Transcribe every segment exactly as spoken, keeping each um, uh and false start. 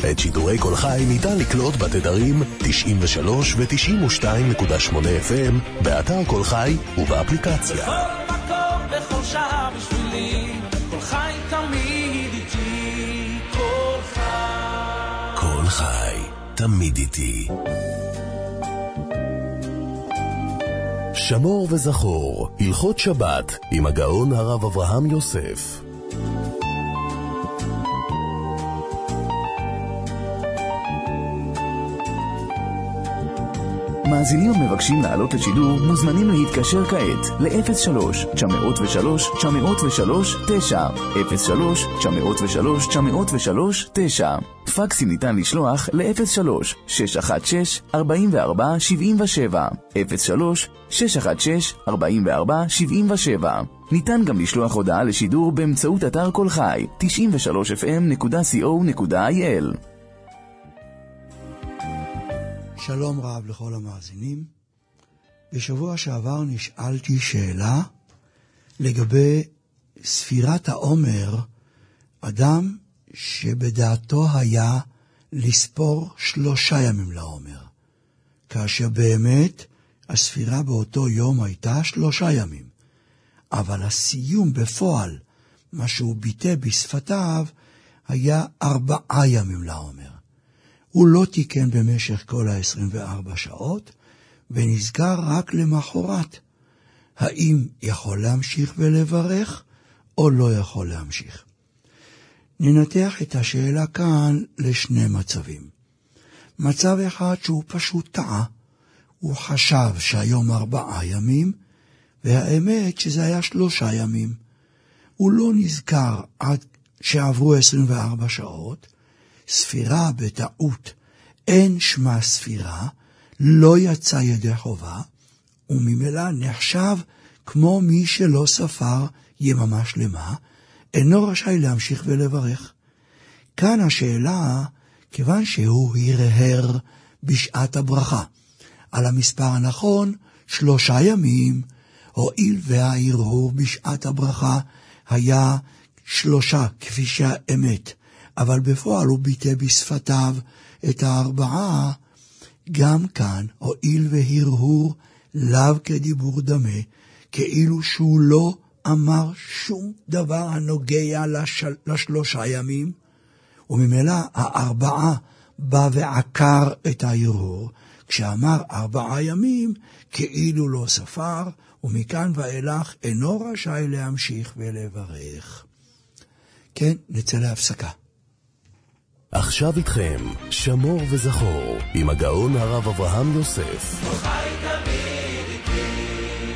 את שידורי כל חי ניתן לקלוט בתדרים תשעים ושלוש ו-תשעים ושתיים נקודה שמונה אף אם באתר כל חי ובאפליקציה. בכל מקום, בכל שעה בשבילי, כל חי תמיד איתי, כל חי. כל חי תמיד איתי. שמור וזכור, הלכות שבת עם הגאון הרב אברהם יוסף. מאזינים המבקשים לעלות לשידור מוזמנים להתקשר כעת ל-אפס שלוש תשע אפס שלוש תשע אפס שלוש תשע אפס שלוש תשע אפס שלוש תשע אפס שלוש תשע. פקסים ניתן לשלוח ל-אפס שלוש שש אחת שש ארבע ארבע שבע שבע אפס שלוש שש אחת שש ארבע ארבע שבע שבע. ניתן גם לשלוח הודעה לשידור באמצעות אתר כל חי תשעים ושלוש אף אם נקודה קו נקודה איי אל. שלום רב לכל המאזינים. בשבוע שעבר נשאלתי שאלה לגבי ספירת העומר, אדם שבדעתו היה לספור שלושה ימים לעומר, כאשר באמת הספירה באותו יום הייתה שלושה ימים, אבל הסיום בפועל, מה שהוא ביטא בשפתיו, היה ארבעה ימים לעומר. הוא לא תיקן במשך כל ה-עשרים וארבע שעות, ונזכר רק למחרת. האם יכול להמשיך ולברך, או לא יכול להמשיך? ננתח את השאלה כאן לשני מצבים. מצב אחד שהוא פשוט טעה. הוא חשב שהיום ארבעה ימים, והאמת שזה היה שלושה ימים. הוא לא נזכר עד שעברו עשרים וארבע שעות, ספירה בטעות, אין שמה ספירה, לא יצא ידי חובה, וממילא נחשב כמו מי שלא ספר יממה שלמה, אינו רשאי להמשיך ולברך. כאן השאלה, כיוון שהוא הרהר בשעת הברכה, על המספר הנכון, שלושה ימים, הואיל וההרהור בשעת הברכה היה שלושה כפי שהאמת, אבל בפועל הוא ביטא בשפתיו את הארבעה, גם כאן הואיל והרהור לאו כדיבור דמה, כאילו שהוא לא אמר שום דבר הנוגע לשל... לשלושה ימים, וממילא הארבעה בא ועקר את ההרהור, כשאמר ארבעה ימים כאילו לא ספר, ומכאן ואילך אינו רשאי להמשיך ולברך. כן, נצא להפסקה. עכשיו איתכם, שמור וזכור, עם הגאון הרב אברהם יוסף. כל חי תמיד איתי.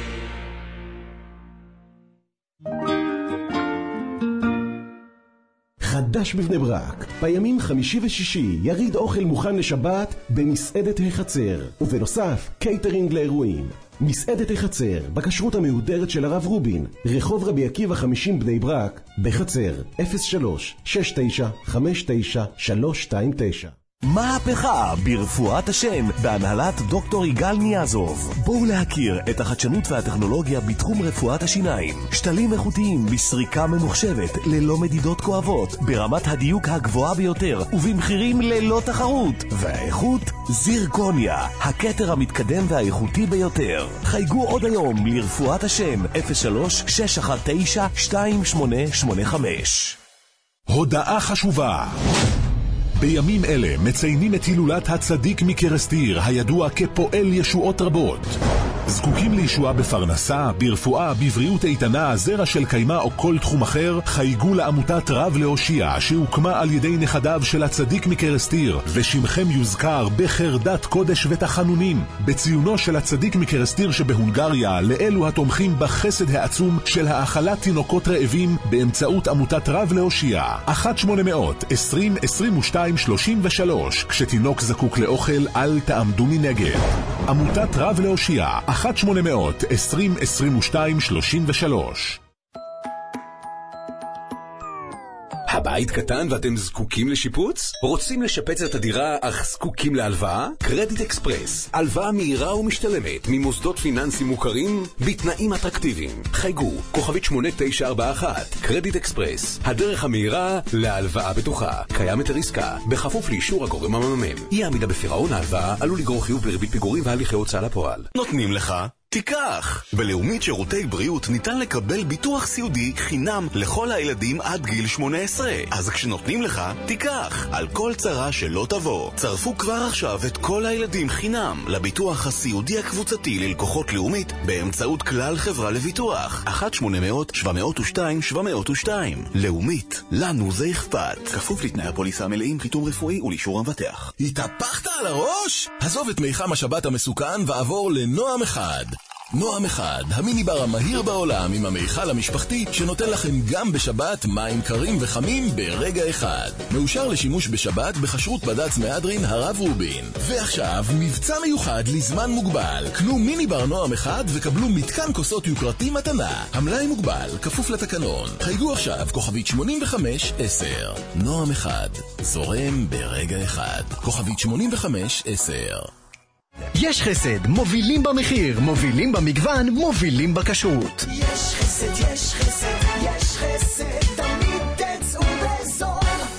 חדש בבני ברק, בימים חמישי ושישי יריד אוכל מוכן לשבת במסעדת החצר, ובנוסף קייטרינג לאירועים. מסעדת החצר, בכשרות המהודרת של הרב רובין, רחוב רבי עקיבא חמישים בני ברק, בחצר, אפס שלוש שש תשע חמש תשע שלוש שתיים תשע. מהפכה ברפואת השן בהנהלת דוקטור יגאל ניאזוב. בואו להכיר את החדשנות והטכנולוגיה בתחום רפואת השיניים. שתלים איכותיים בסריקה ממוחשבת ללא מדידות כואבות, ברמת הדיוק הגבוהה ביותר ובמחירים ללא תחרות. והאיכות זירקוניה, הכתר המתקדם והאיכותי ביותר. חייגו עוד היום לרפואת השן אפס שלוש שש אחת תשע שתיים שמונה שמונה חמש. הודעה חשובה. בימים אלה מציינים את הילולת הצדיק מקרסטיר, הידוע כפועל ישועות רבות. זקוקים לישועה בפרנסה, ברפואה, בבריאות איתנה, זרע של קיימה או כל תחום אחר? חייגו לעמותת רב להושיע, שהוקמה על ידי נכדיו של הצדיק מקרסטיר, ושמכם יוזכר בחרדת קודש ותחנונים, בציונו של הצדיק מקרסטיר שבהונגריה, לאלו התומכים בחסד העצום של האכלת תינוקות רעבים באמצעות עמותת רב להושיע. אחת שמונה מאות עשרים עשרים ושתיים שלושים ושלוש. כשתינוק זקוק לאוכל, אל תעמדו מנגד. עמותת רב להושיע, אחת שמונה מאות עשרים עשרים ושתיים שלושים ושלוש. הבית בית קטן ואתם זקוקים לשיפוץ? רוצים לשפץ את הדירה אך זקוקים להלוואה? קרדיט אקספרס, הלוואה מהירה ומשתלמת ממוסדות פיננסיים מוכרים בתנאים אטרקטיביים. חייגו, כוכבית שמונה תשע ארבע אחת, קרדיט אקספרס, הדרך המהירה להלוואה בטוחה. קיים היתר עסקה, בכפוף לאישור הגורם המממן. אי עמידה בפירעון ההלוואה עלול לגרור חיוב בריבית פיגורים והליכי הוצאה לפועל. נותנים לך? תיקח! בלאומית שירותי בריאות ניתן לקבל ביטוח סיעודי חינם לכל הילדים עד גיל שמונה עשרה. אז כשנותנים לך, תיקח! על כל צרה שלא תבוא. צרפו כבר עכשיו את כל הילדים חינם לביטוח הסיעודי הקבוצתי ללקוחות לאומית באמצעות כלל חברה לביטוח. אחת שמונה אפס אפס שבע אפס שתיים שבע אפס שתיים. לאומית, לנו זה אכפת. כפוף לתנאי הפוליסה המלאים, חיתום רפואי ולאישור המבטח. התהפכת על הראש? עזוב את מיחם השבת המסוכן ועבור לנועם אחד. נועם אחד, המיני בר המהיר בעולם עם המיכל המשפחתי שנותן לכם גם בשבת מים קרים וחמים ברגע אחד. מאושר לשימוש בשבת בחשרות בד"ץ מהדרין הרב רובין. ועכשיו מבצע מיוחד לזמן מוגבל. קנו מיני בר נועם אחד וקבלו מתקן כוסות יוקרתי מתנה. המלאי מוגבל, כפוף לתקנון. חייגו עכשיו כוכבית שמונים וחמש עשר. נועם אחד, זורם ברגע אחד. כוכבית שמונים וחמש עשר. יש חסד, מובילים במחיר, מובילים במגוון, מובילים בכשרות. יש חסד, יש חסד, יש חסד, תמיד תצאו בזול.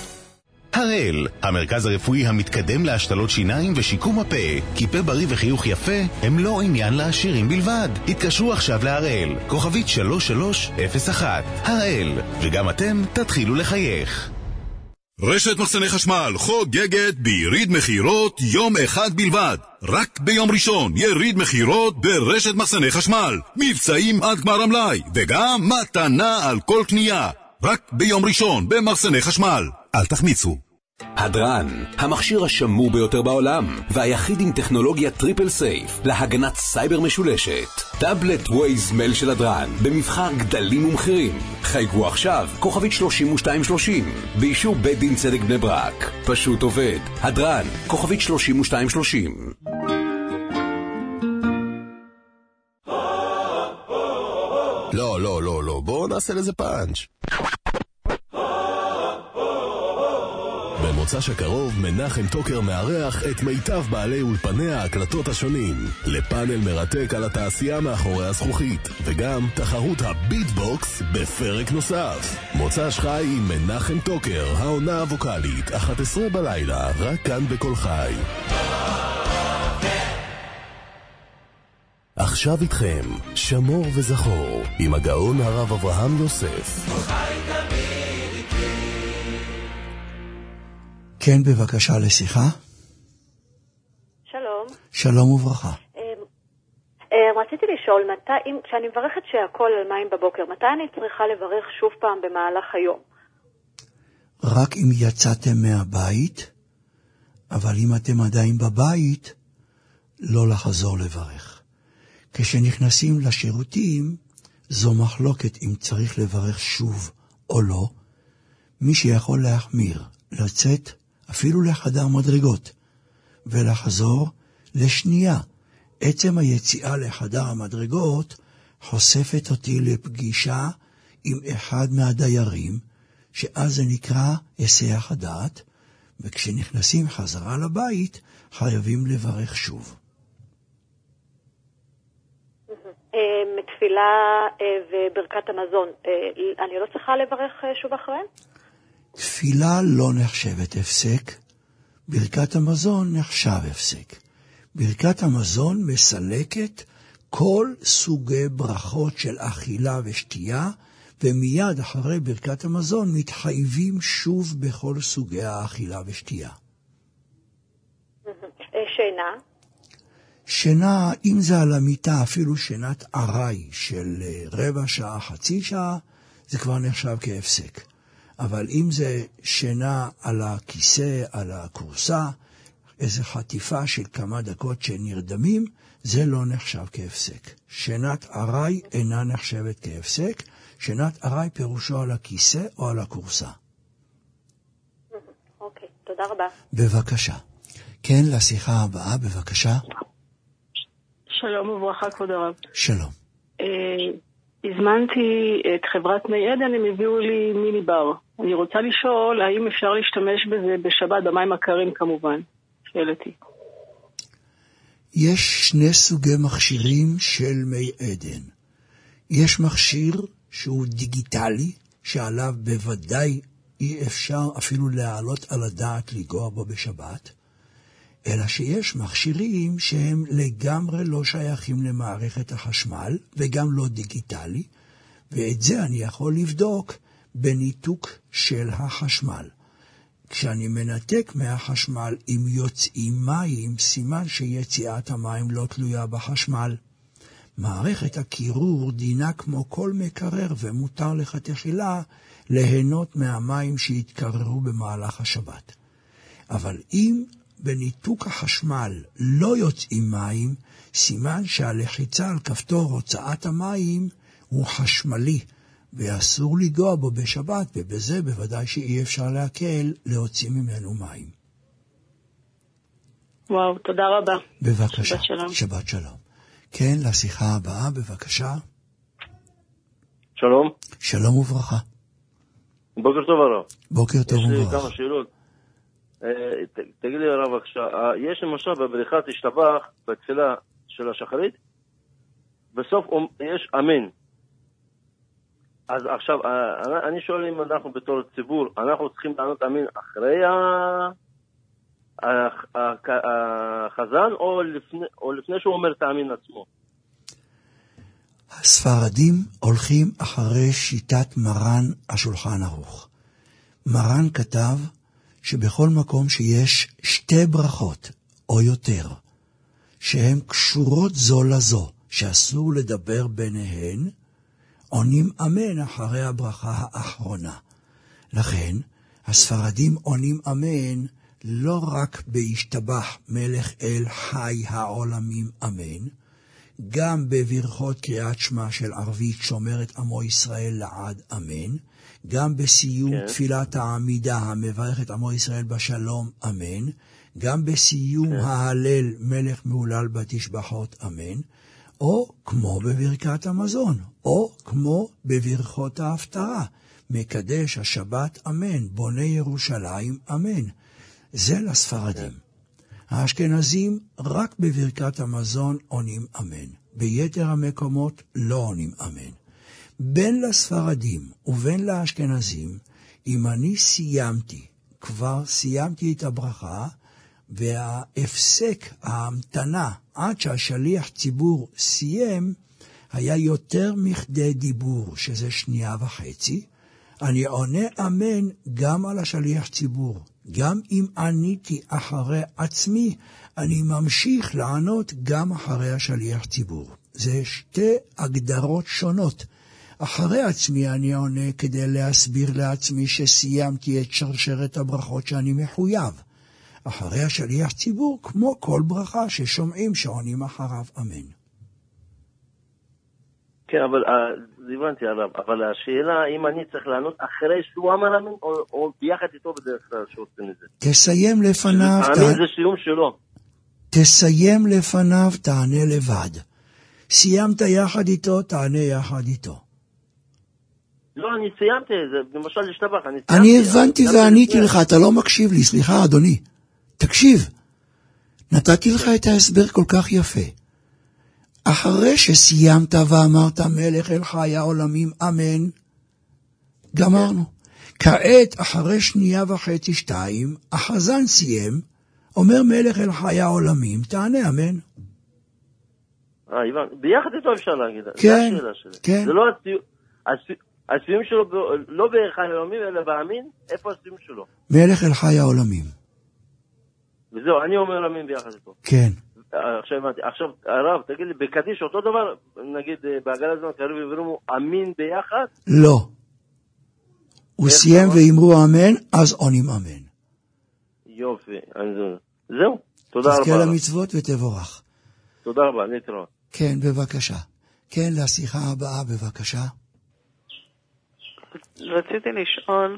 הראל, המרכז הרפואי המתקדם להשתלות שיניים ושיקום הפה. כי פה בריא וחיוך יפה הם לא עניין לעשירים בלבד. התקשרו עכשיו להראל, כוכבית שלוש שלוש אפס אחת. הראל, וגם אתם תתחילו לחייך. רשת מחסני חשמל חוגגת ביריד מחירות יום אחד בלבד. רק ביום ראשון יריד מחירות ברשת מחסני חשמל. מבצעים עד גמר המלאי וגם מתנה על כל קנייה. רק ביום ראשון במחסני חשמל. אל תחמיצו. הדרן, המכשיר השמור ביותר בעולם והיחיד עם טכנולוגיה טריפל סייף להגנת סייבר משולשת. טאבלט ווייז מייל של הדרן במבחר גדלים ומחירים. חייגו עכשיו כוכבית שלושים ושתיים שלושים באישור בית דין צדק בני ברק. פשוט עובד. הדרן, כוכבית שלושים ושתיים שלושים. לא, לא, לא, לא, בואו נעשה לזה פאנץ'. במוצ"ש הקרוב מנחם טוקר מארח את מיטב בעלי אולפני ההקלטות השונים לפאנל מרתק על התעשייה מאחורי הזכוכית וגם תחרות הביטבוקס בפרק נוסף. מוצ"ש חי עם מנחם טוקר, העונה הווקלית, אחת עשרה בלילה, רק כאן בכל חי. עכשיו איתכם שמור וזכור עם הגאון הרב אברהם יוסף. כן, בבקשה לשיחה. שלום. שלום וברכה. רציתי לשאול, מתי, אם, כשאני מברכת שהכל על מים בבוקר, מתי אני צריכה לברך שוב פעם במהלך היום? רק אם יצאתם מהבית, אבל אם אתם עדיין בבית, לא לחזור לברך. כשנכנסים לשירותים, זו מחלוקת אם צריך לברך שוב או לא. מי שיכול להחמיר, לצאת אפילו לחדר מדרגות, ולחזור לשנייה. עצם היציאה לחדר המדרגות חושפת אותי לפגישה עם אחד מהדיירים, שאז זה נקרא היסח הדעת, וכשנכנסים חזרה לבית, חייבים לברך שוב. מתפילה וברכת המזון, אני לא צריכה לברך שוב אחריהם? תפילה לא נחשבת הפסק, ברכת המזון נחשב הפסק. ברכת המזון מסלקת כל סוגי ברכות של אכילה ושתייה, ומיד אחרי ברכת המזון מתחייבים שוב בכל סוגי האכילה ושתייה. שינה? שינה, אם זה על המיטה, אפילו שינת ערי של רבע שעה, חצי שעה, זה כבר נחשב כהפסק. אבל אם זה שינה על הכיסא, על הקורסה, איזו חטיפה של כמה דקות שנרדמים, זה לא נחשב כהפסק. שינת ערי אינה נחשבת כהפסק, שינת ערי פירושו על הכיסא או על הקורסה. אוקיי, תודה רבה. בבקשה. כן, לשיחה הבאה, בבקשה. שלום וברכה, כבוד הרב. שלום. הזמנתי את חברת מי עדן, הם הביאו לי מיני בר. אני רוצה לשאול, האם אפשר להשתמש בזה בשבת, במים הקרים כמובן? שאלתי. יש שני סוגי מכשירים של מי עדן. יש מכשיר שהוא דיגיטלי, שעליו בוודאי אי אפשר אפילו להעלות על הדעת לגוע בו בשבת, אלא שיש מכשירים שהם לגמרי לא שייכים למערכת החשמל, וגם לא דיגיטלי, ואת זה אני יכול לבדוק בניתוק של החשמל. כשאני מנתק מהחשמל, אם יוצאים מים, סימן שיציאת המים לא תלויה בחשמל. מערכת הקירור דינה כמו כל מקרר, ומותר לך תחילה ליהנות מהמים שהתקררו במהלך השבת. אבל אם בניתוק החשמל לא יוצאים מים, סימן שהלחיצה על כפתור הוצאת המים הוא חשמלי, ואסור לגוע בו בשבת, ובזה בוודאי שאי אפשר להקל להוציא ממנו מים. וואו, תודה רבה. בבקשה. שבת שלום. שבת שלום. כן, לשיחה הבאה, בבקשה. שלום. שלום וברכה. בוקר טוב הרב. בוקר טוב וברכה. יש לי כמה שאלות. תגיד לי הרב, יש למשל בבריכת השתבח, בתפילה של השחרית, בסוף יש אמן. אז עכשיו, אני שואל אם אנחנו בתור ציבור, אנחנו צריכים לענות אמין אחרי החזן, או לפני, או לפני שהוא אומר את האמין עצמו? הספרדים הולכים אחרי שיטת מרן השולחן ערוך. מרן כתב שבכל מקום שיש שתי ברכות או יותר, שהן קשורות זו לזו, שאסור לדבר ביניהן, עונים אמן אחרי הברכה האחרונה. לכן, הספרדים עונים אמן לא רק בהשתבח מלך אל חי העולמים אמן, גם בברכות קריאת שמע של ערבית שומרת עמו ישראל לעד אמן, גם בסיום כן. תפילת העמידה המברך את עמו ישראל בשלום אמן, גם בסיום כן. ההלל מלך מהולל בתשבחות אמן, או כמו בברכת המזון, או כמו בברכות ההפטרה, מקדש השבת אמן, בונה ירושלים אמן. זה לספרדים. האשכנזים רק בברכת המזון עונים אמן, ביתר המקומות לא עונים אמן. בין לספרדים ובין לאשכנזים, אם אני סיימתי, כבר סיימתי את הברכה, וההפסק, ההמתנה, עד שהשליח ציבור סיים, היה יותר מכדי דיבור, שזה שנייה וחצי, אני עונה אמן גם על השליח ציבור. גם אם עניתי אחרי עצמי, אני ממשיך לענות גם אחרי השליח ציבור. זה שתי הגדרות שונות. אחרי עצמי אני עונה כדי להסביר לעצמי שסיימתי את שרשרת הברכות שאני מחויב. אחרי השליח ציבור, כמו כל ברכה ששומעים שעונים אחריו אמן. כן, אבל הבנתי הרב, אבל השאלה אם אני צריך לענות אחרי שהוא אמר אמן, או, או ביחד איתו בדרך כלל שעושים את זה. תסיים לפניו, האמן זה סיום שלו. תסיים לפניו, תענה לבד. סיימת יחד איתו, תענה יחד איתו. לא, אני סיימתי, זה למשל להשתבח, אני סיימתי. אני הבנתי ועניתי לך, אתה לא מקשיב לי, סליחה אדוני. תקשיב, נתתי לך את ההסבר כל כך יפה. אחרי שסיימת ואמרת מלך אל חי העולמים אמן, גמרנו. כעת אחרי שנייה וחצי שתיים, החזן סיים, אומר מלך אל חי העולמים, תענה אמן. אה, הבנתי. ביחד איתו אפשר להגיד. כן, כן. זה לא הסיום, הסיום שלו לא בחי העולמים אלא באמין, איפה הסיום שלו? מלך אל חי העולמים. וזהו, אני אומר אמין ביחד איתו. כן. עכשיו, עכשיו, הרב, תגיד לי, בקדיש אותו דבר, נגיד, בעגלת זמן קריב יברומו אמין ביחד? לא. הוא סיים ואמרו אמן, אז עונים אמן. יופי, זהו, תודה רבה. תזכה למצוות ותבורך. תודה רבה, נתראה. כן, בבקשה. כן, לשיחה הבאה, בבקשה. רציתי לשאול,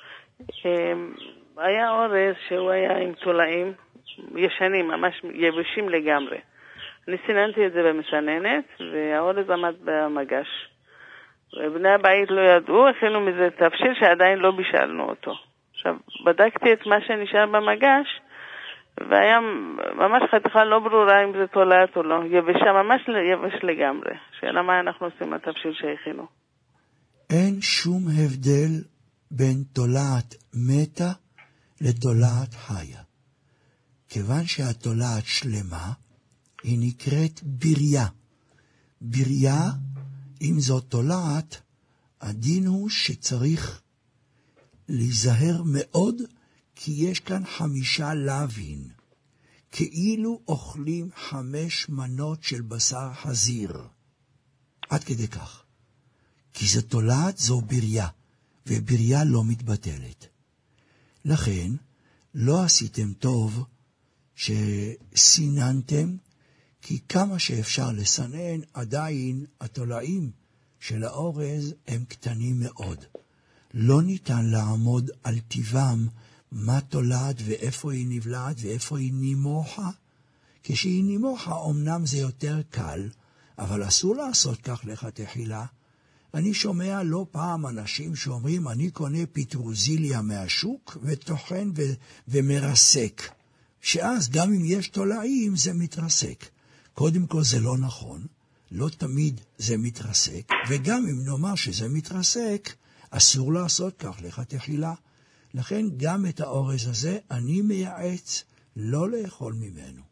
היה אורז שהוא היה עם תולעים, ישנים, ממש יבשים לגמרי. אני סיננתי את זה במסננת, והאורז עמד במגש. בני הבית לא ידעו, הכינו מזה תבשיל שעדיין לא בישלנו אותו. עכשיו, בדקתי את מה שנשאר במגש, והיה ממש חתיכה לא ברורה אם זה תולעת או לא. יבשה, ממש יבש לגמרי. שאלה מה אנחנו עושים מהתבשיל שהכינו. אין שום הבדל בין תולעת מתה לתולעת חיה. כיוון שהתולעת שלמה, היא נקראת בריה. בריה, אם זאת תולעת, הדין הוא שצריך להיזהר מאוד, כי יש כאן חמישה לוין. כאילו אוכלים חמש מנות של בשר חזיר. עד כדי כך. כי זו תולעת, זו בריה, ובריה לא מתבטלת. לכן, לא עשיתם טוב שסיננתם, כי כמה שאפשר לסנן, עדיין התולעים של האורז הם קטנים מאוד. לא ניתן לעמוד על טבעם מה תולעת ואיפה היא נבלעת ואיפה היא נימוחה. כשהיא נימוחה, אמנם זה יותר קל, אבל אסור לעשות כך לכתחילה. אני שומע לא פעם אנשים שאומרים, אני קונה פטרוזיליה מהשוק וטוחן ו- ומרסק. שאז גם אם יש תולעים זה מתרסק. קודם כל זה לא נכון, לא תמיד זה מתרסק, וגם אם נאמר שזה מתרסק, אסור לעשות כך לכתחילה. לכן גם את האורז הזה אני מייעץ לא לאכול ממנו.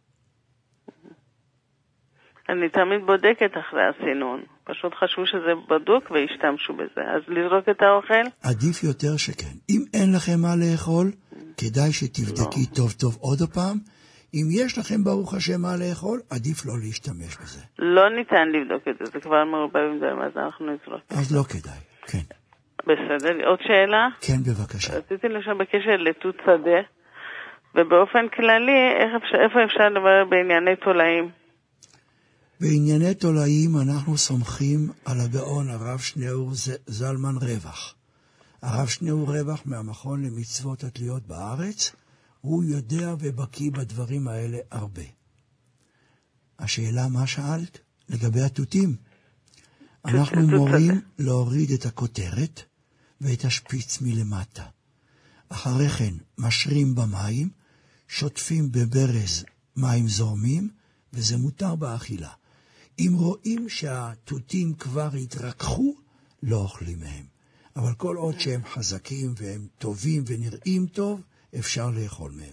אני תמיד בודקת אחרי הסינון. פשוט חשבו שזה בדוק והשתמשו בזה. אז לזרוק את האוכל? עדיף יותר שכן. אם אין לכם מה לאכול, כדאי שתבדקי לא. טוב טוב עוד הפעם. אם יש לכם ברוך השם מה לאכול, עדיף לא להשתמש בזה. לא ניתן לבדוק את זה, זה כבר מרובע עם דם, אז אנחנו נזרוק. אז לא כדאי, כן. בסדר, עוד שאלה? כן, בבקשה. רציתי לשאול בקשר לתות שדה, ובאופן כללי, איפה אפשר לדבר בענייני תולעים? בענייני תולעים אנחנו סומכים על הגאון הרב שניאור זלמן רווח. הרב שניאור רווח מהמכון למצוות התלויות בארץ, הוא יודע ובקיא בדברים האלה הרבה. השאלה מה שאלת? לגבי התותים. אנחנו מורים להוריד את הכותרת ואת השפיץ מלמטה. אחרי כן משרים במים, שוטפים בברז מים זורמים, וזה מותר באכילה. אם רואים שהתותים כבר התרככו, לא אוכלים מהם. אבל כל עוד שהם חזקים והם טובים ונראים טוב, אפשר לאכול מהם.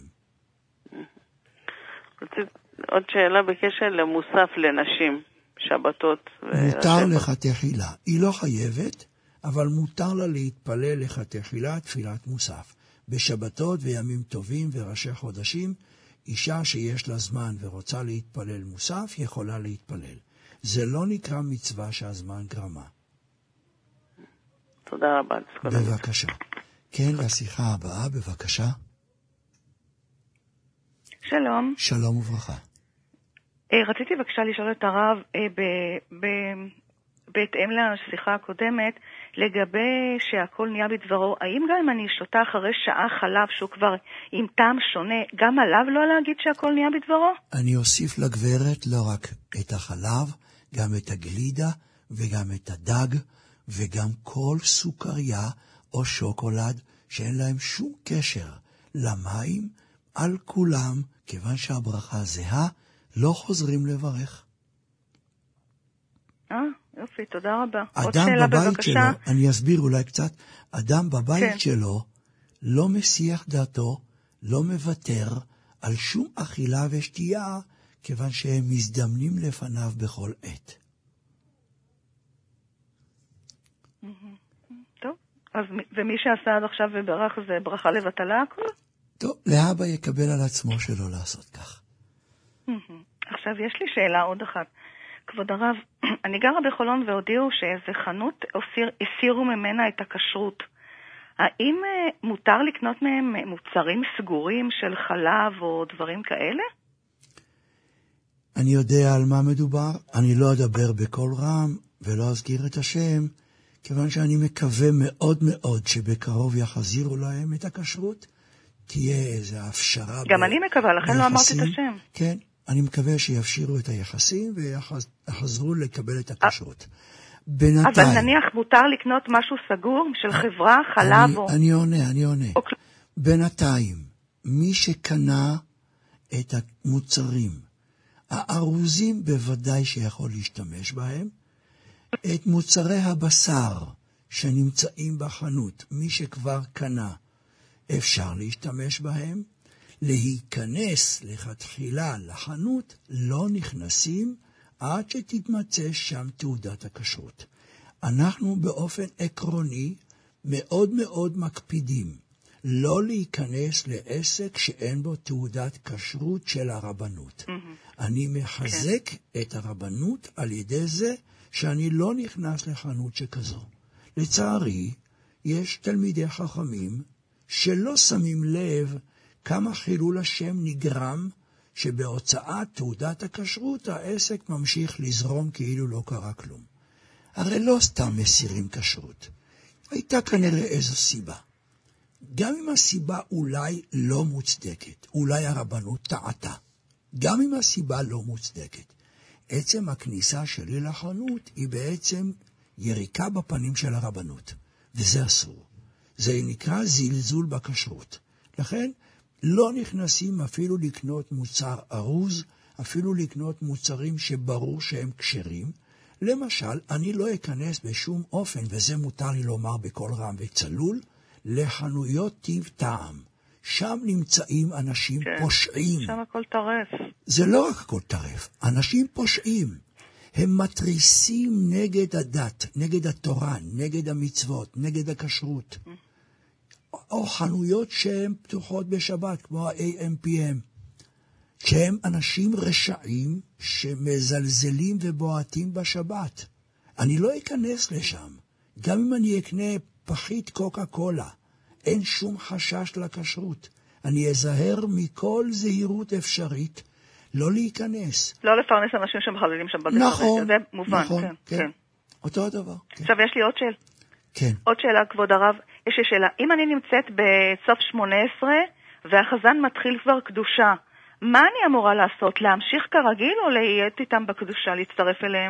עוד שאלה בקשר למוסף לנשים, שבתות. מותר לכתחילה. היא לא חייבת, אבל מותר לה להתפלל לכתחילה תפילת מוסף. בשבתות וימים טובים וראשי חודשים, אישה שיש לה זמן ורוצה להתפלל מוסף, יכולה להתפלל. זה לא נקרא מצווה שהזמן גרמה. תודה רבה. בבקשה. כן, לשיחה הבאה, בבקשה. שלום. שלום וברכה. רציתי בבקשה לשאול את הרב, בהתאם לשיחה הקודמת, לגבי שהכל נהיה בדברו, האם גם אם אני שותה אחרי שעה חלב שהוא כבר עם טעם שונה, גם עליו לא להגיד שהכל נהיה בדברו? אני אוסיף לגברת לא רק את החלב, גם את הגלידה וגם את הדג, וגם כל סוכריה או שוקולד שאין להם שום קשר למים, על כולם, כיוון שהברכה זהה, לא חוזרים לברך. אה, יופי, תודה רבה. אדם בבית שלו, אני אסביר אולי קצת, אדם בבית כן. שלו לא מסיח דעתו, לא מוותר על שום אכילה ושתייה, כיוון שהם מזדמנים לפניו בכל עת. טוב, אז ומי שעשה עד עכשיו וברך זה ברכה לבטלה הכל? טוב, להבא יקבל על עצמו שלא לעשות כך. עכשיו יש לי שאלה עוד אחת. כבוד הרב, אני גרה בחולון והודיעו שאיזה חנות הסירו ממנה את הכשרות. האם מותר לקנות מהם מוצרים סגורים של חלב או דברים כאלה? אני יודע על מה מדובר. אני לא אדבר בקול רם ולא אזכיר את השם, כיוון שאני מקווה מאוד מאוד שבקרוב יחזירו להם את הכשרות. תהיה איזו הפשרה. גם ב... אני מקווה, לכן ביחסים. לא אמרתי את השם. כן, אני מקווה שיפשירו את היחסים ויחזרו לקבל את הכשרות. בינתיים. אבל נניח מותר לקנות משהו סגור של חברה, חלב אני, או... אני עונה, אני עונה. או... בינתיים, מי שקנה את המוצרים, הארוזים בוודאי שיכול להשתמש בהם, את מוצרי הבשר שנמצאים בחנות, מי שכבר קנה, אפשר להשתמש בהם, להיכנס לכתחילה לחנות, לא נכנסים עד שתתמצא שם תעודת הכשרות. אנחנו באופן עקרוני מאוד מאוד מקפידים לא להיכנס לעסק שאין בו תעודת כשרות של הרבנות. Mm-hmm. אני מחזק okay. את הרבנות על ידי זה שאני לא נכנס לחנות שכזו. לצערי, יש תלמידי חכמים שלא שמים לב כמה חילול השם נגרם שבהוצאת תעודת הכשרות העסק ממשיך לזרום כאילו לא קרה כלום. הרי לא סתם מסירים כשרות. הייתה כנראה איזו סיבה. גם אם הסיבה אולי לא מוצדקת, אולי הרבנות טעתה. גם אם הסיבה לא מוצדקת. עצם הכניסה שלי לחנות היא בעצם יריקה בפנים של הרבנות. וזה אסור. זה נקרא זלזול בכשרות. לכן לא נכנסים אפילו לקנות מוצר ארוז, אפילו לקנות מוצרים שברור שהם כשרים. למשל, אני לא אכנס בשום אופן, וזה מותר לי לומר בכל רם וצלול, לחנויות טיב טעם. שם נמצאים אנשים כן, פושעים. שם הכל טרף. זה לא רק הכל טרף, אנשים פושעים. הם מטריסים נגד הדת, נגד התורה, נגד המצוות, נגד הכשרות. Mm. או חנויות שהן פתוחות בשבת, כמו ה-איי אם פי אם, שהם אנשים רשעים שמזלזלים ובועטים בשבת. אני לא אכנס לשם. גם אם אני אקנה פחית קוקה קולה, אין שום חשש לכשרות. אני אזהר מכל זהירות אפשרית לא להיכנס. לא לפרנס אנשים שמחללים שם בדרך. נכון, זה מובן, נכון, כן, כן. כן. אותו הדבר. כן. עכשיו יש לי עוד שאלה. כן. עוד שאלה, כבוד הרב. יש לי שאלה. אם אני נמצאת בסוף שמונה עשרה והחזן מתחיל כבר קדושה, מה אני אמורה לעשות? להמשיך כרגיל או להיות איתם בקדושה, להצטרף אליהם?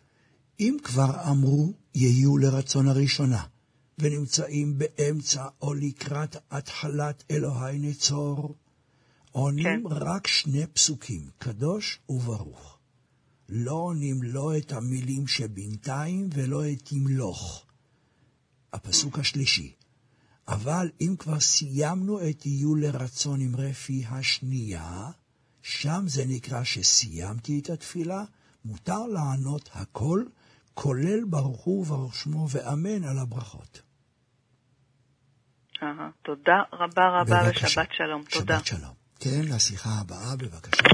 אם כבר אמרו, יהיו לרצון הראשונה, ונמצאים באמצע או לקראת התחלת אלוהי נצור, עונים כן. רק שני פסוקים, קדוש וברוך. לא עונים לא את המילים שבינתיים ולא את תמלוך. הפסוק השלישי. אבל אם כבר סיימנו את יהיו לרצון עם רפי השנייה, שם זה נקרא שסיימתי את התפילה, מותר לענות הכל, כולל ברוך הוא וברוך שמו ואמן על הברכות. אה, תודה רבה רבה ושבת שלום. תודה. שבת שלום. כן, לשיחה הבאה, בבקשה.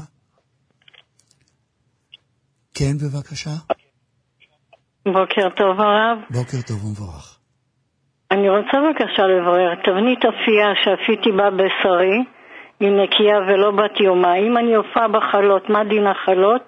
כן, בבקשה. בוקר טוב הרב. בוקר טוב ומבורך. אני רוצה בבקשה לברר, תבנית אפייה שאפיתי בה בשרי, היא נקייה ולא בת יומה. אם אני הופעה בחלות, מה דין החלות?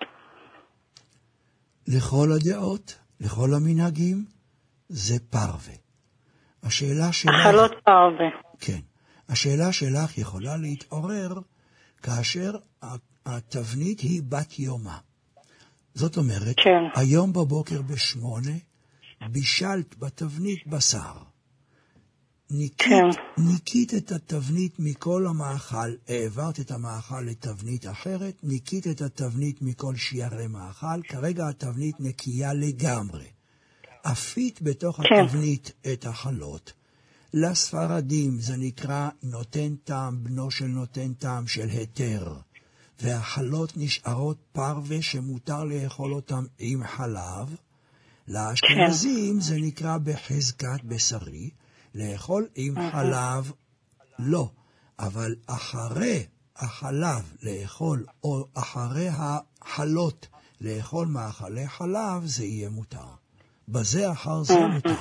לכל הדעות, לכל המנהגים, זה פרווה. השאלה שלך... החלות פרווה. כן. השאלה שלך יכולה להתעורר כאשר התבנית היא בת יומה. זאת אומרת, כן. היום בבוקר בשמונה, בישלת בתבנית בשר. ניקית, כן. ניקית את התבנית מכל המאכל, העברת את המאכל לתבנית אחרת, ניקית את התבנית מכל שיערי מאכל, כרגע התבנית נקייה לגמרי. אפית בתוך כן. התבנית את החלות. לספרדים זה נקרא נותן טעם, בנו של נותן טעם של היתר. והחלות נשארות פרווה שמותר לאכול אותם עם חלב. לאשכנזים כן. זה נקרא בחזקת בשרי. לאכול עם חלב, לא. אבל אחרי החלב לאכול, או אחרי החלות לאכול מאכלי חלב, זה יהיה מותר. בזה אחר זה מותר.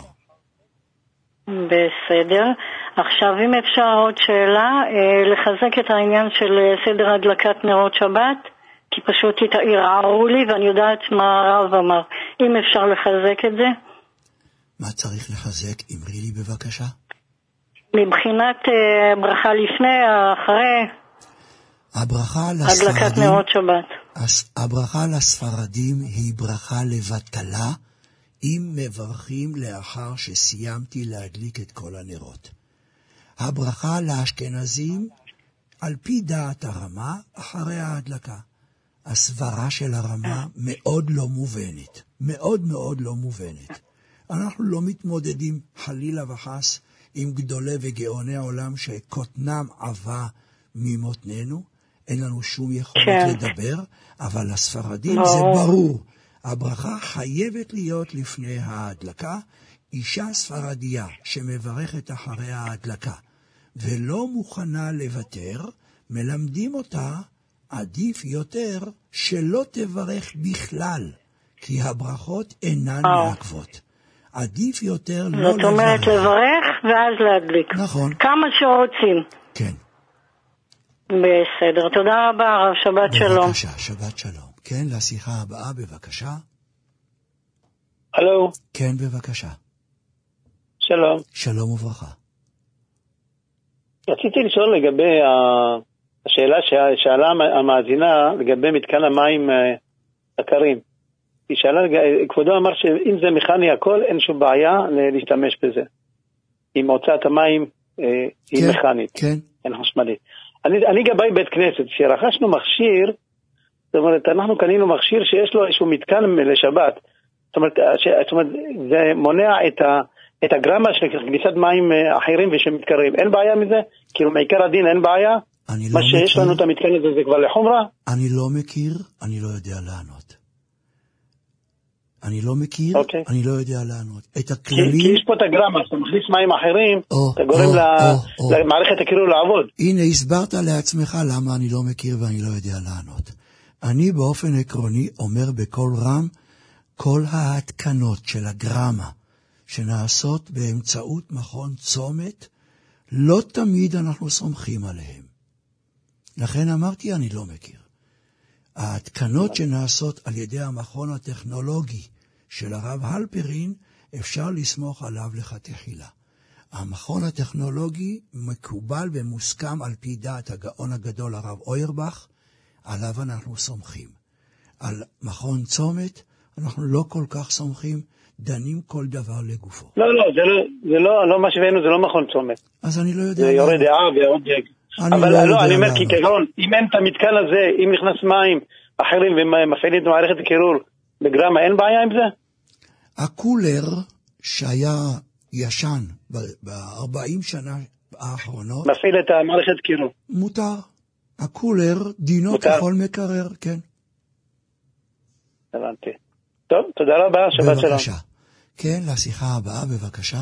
בסדר. עכשיו, אם אפשר עוד שאלה, לחזק את העניין של סדר הדלקת נרות שבת, כי פשוט ערערו לי ואני יודעת מה הרב אמר. אם אפשר לחזק את זה? מה צריך לחזק? אמרי לי בבקשה. מבחינת uh, ברכה לפני, אחרי, הברכה לספרדים, הדלקת נרות שבת. הברכה לספרדים היא ברכה לבטלה, אם מברכים לאחר שסיימתי להדליק את כל הנרות. הברכה לאשכנזים, על פי דעת הרמה, אחרי ההדלקה. הסברה של הרמה מאוד לא מובנת, מאוד מאוד לא מובנת. אנחנו לא מתמודדים חלילה וחס עם גדולי וגאוני העולם שקוטנם עבה ממותננו, אין לנו שום יכולת כן. לדבר, אבל הספרדים לא. זה ברור. הברכה חייבת להיות לפני ההדלקה, אישה ספרדיה שמברכת אחרי ההדלקה, ולא מוכנה לוותר, מלמדים אותה, עדיף יותר שלא תברך בכלל, כי הברכות אינן מעכבות. עדיף יותר לא לברך. זאת אומרת לברך ואז להדליק. נכון. כמה שרוצים. כן. בסדר. תודה רבה, הרב. שבת שלום. בבקשה, שבת שלום. כן, לשיחה הבאה, בבקשה. הלו. כן, בבקשה. שלום. שלום וברכה. רציתי לשאול לגבי השאלה ששאלה המאזינה לגבי מתקן המים הקרים. היא שאלה, כבודו אמר שאם זה מכני הכל, אין שום בעיה להשתמש בזה. אם הוצאת המים היא כן, מכנית, כן. אין חשמלית. אני, אני גבאי בית כנסת, שרכשנו מכשיר, זאת אומרת, אנחנו קנינו מכשיר שיש לו איזשהו מתקן לשבת. זאת אומרת, ש, זאת אומרת זה מונע את, ה, את הגרמה של כניסת מים אחרים ושמתקרבים. אין בעיה מזה? כאילו, מעיקר הדין אין בעיה? מה לא שיש מכיר. לנו את המתקן הזה זה כבר לחומרה? אני לא מכיר, אני לא יודע לענות. אני לא מכיר, okay. אני לא יודע לענות. את הכללים... כי, כי יש פה את הגרמה, אתה מכניס מים אחרים, oh, אתה גורם oh, ל... oh, oh. למערכת הקירור לעבוד. הנה, הסברת לעצמך למה אני לא מכיר ואני לא יודע לענות. אני באופן עקרוני אומר בכל רם, כל ההתקנות של הגרמה שנעשות באמצעות מכון צומת, לא תמיד אנחנו סומכים עליהם. לכן אמרתי, אני לא מכיר. ההתקנות שנעשות על ידי המכון הטכנולוגי של הרב הלפרין, אפשר לסמוך עליו לכתחילה. המכון הטכנולוגי מקובל ומוסכם על פי דעת הגאון הגדול הרב אוירבך, עליו אנחנו סומכים. על מכון צומת אנחנו לא כל כך סומכים, דנים כל דבר לגופו. לא, לא, זה לא, זה לא, לא מה שבאנו, זה לא מכון צומת. אז אני לא יודע. זה יורד דעה ויורד דעה. אבל לא, לא אני אומר כעיקרון, אם אין את המתקן הזה, אם נכנס מים אחרים ומפעילים את מערכת הקירור בגרמה, אין בעיה עם זה? הקולר שהיה ישן ב-ארבעים שנה האחרונות, מפעיל את המערכת קירור. מותר. הקולר דינו מותר. ככל מקרר, כן. הבנתי. טוב, תודה רבה, שבת שלום. בבקשה. כן, לשיחה הבאה, בבקשה.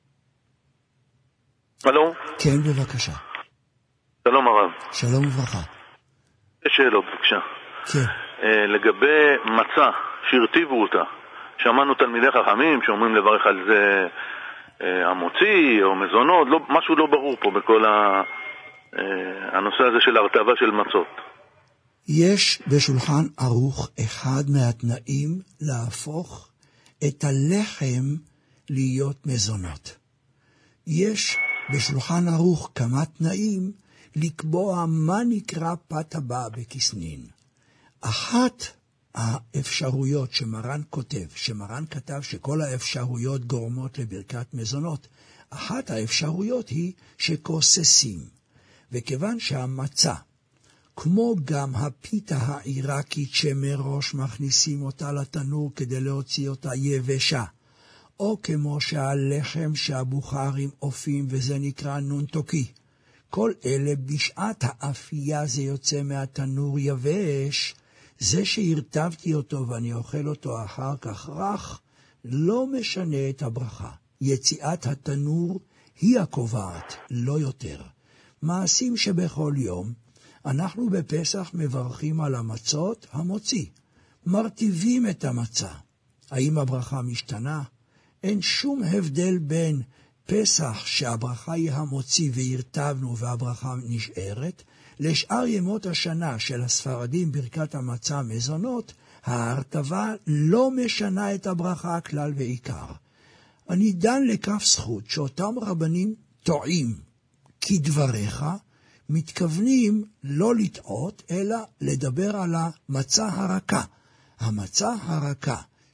הלו? כן, בבקשה. שלום הרב. שלום וברכה. יש שאלות, בבקשה. כן. Uh, לגבי מצה, שהרטיבו אותה, שמענו תלמידי חכמים שאומרים לברך על זה uh, המוציא או מזונות, לא, משהו לא ברור פה בכל ה, uh, הנושא הזה של הרטבה של מצות. יש בשולחן ערוך אחד מהתנאים להפוך את הלחם להיות מזונות. יש בשולחן ערוך כמה תנאים לקבוע מה נקרא פת הבא בכסנין. אחת האפשרויות שמרן כותב, שמרן כתב שכל האפשרויות גורמות לברכת מזונות, אחת האפשרויות היא שכוססים. וכיוון שהמצה, כמו גם הפיתה העיראקית שמראש מכניסים אותה לתנור כדי להוציא אותה יבשה, או כמו שהלחם שהבוכרים אופים וזה נקרא נונטוקי, כל אלה בשעת האפייה זה יוצא מהתנור יבש, זה שהרטבתי אותו ואני אוכל אותו אחר כך רך, לא משנה את הברכה. יציאת התנור היא הקובעת, לא יותר. מעשים שבכל יום, אנחנו בפסח מברכים על המצות המוציא, מרטיבים את המצה. האם הברכה משתנה? אין שום הבדל בין פסח שהברכה היא המוציא והרטבנו והברכה נשארת, לשאר ימות השנה של הספרדים ברכת המצה מזונות, ההרטבה לא משנה את הברכה כלל ועיקר. אני דן לכף זכות שאותם רבנים טועים כדבריך, מתכוונים לא לטעות, אלא לדבר על המצה הרכה. המצה הרכה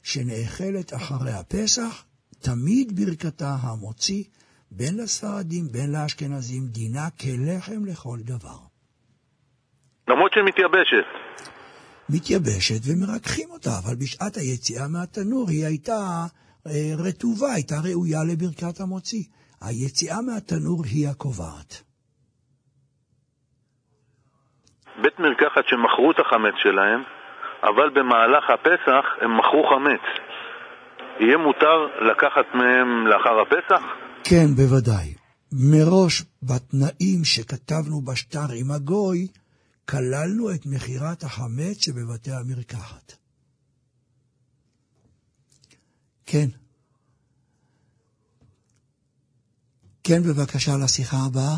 שנאכלת אחרי הפסח, תמיד ברכתה המוציא, בין לספרדים, בין לאשכנזים, דינה כלחם לכל דבר. למרות שמתייבשת. מתייבשת ומרככים אותה, אבל בשעת היציאה מהתנור היא הייתה אה, רטובה, הייתה ראויה לברכת המוציא. היציאה מהתנור היא הקובעת. בית מרקחת שמכרו את החמץ שלהם, אבל במהלך הפסח הם מכרו חמץ. יהיה מותר לקחת מהם לאחר הפסח? כן, בוודאי. מראש בתנאים שכתבנו בשטר עם הגוי, כללנו את מחירת החמץ שבבתי המרקחת. כן. כן, בבקשה לשיחה הבאה.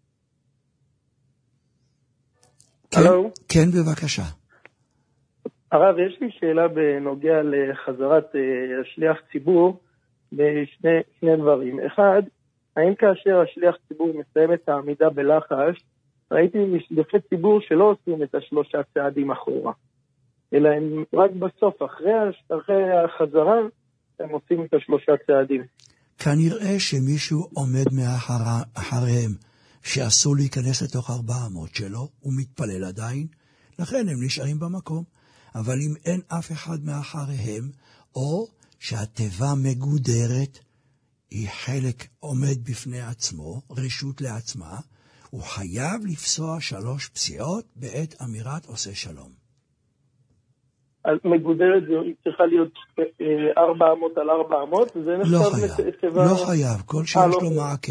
הלו? כן, כן, בבקשה. הרב, יש לי שאלה בנוגע לחזרת uh, השליח ציבור בשני שני דברים. אחד, האם כאשר השליח ציבור מסיים את העמידה בלחש, ראיתי משלוחי ציבור שלא עושים את השלושה צעדים אחורה, אלא הם רק בסוף, אחרי, אחרי החזרה, הם עושים את השלושה צעדים. כנראה שמישהו עומד מאחר, אחריהם, שאסור להיכנס לתוך ארבע אמות שלו, הוא מתפלל עדיין, לכן הם נשארים במקום. אבל אם אין אף אחד מאחריהם, או שהטבע מגודרת, היא חלק עומד בפני עצמו, רשות לעצמה, הוא חייב לפסוע שלוש פסיעות בעת אמירת עושה שלום. אז מגודרת זו צריכה להיות ארבע אמות על ארבע אמות? לא חייב, לא חייב, כל שיש לו מעקה.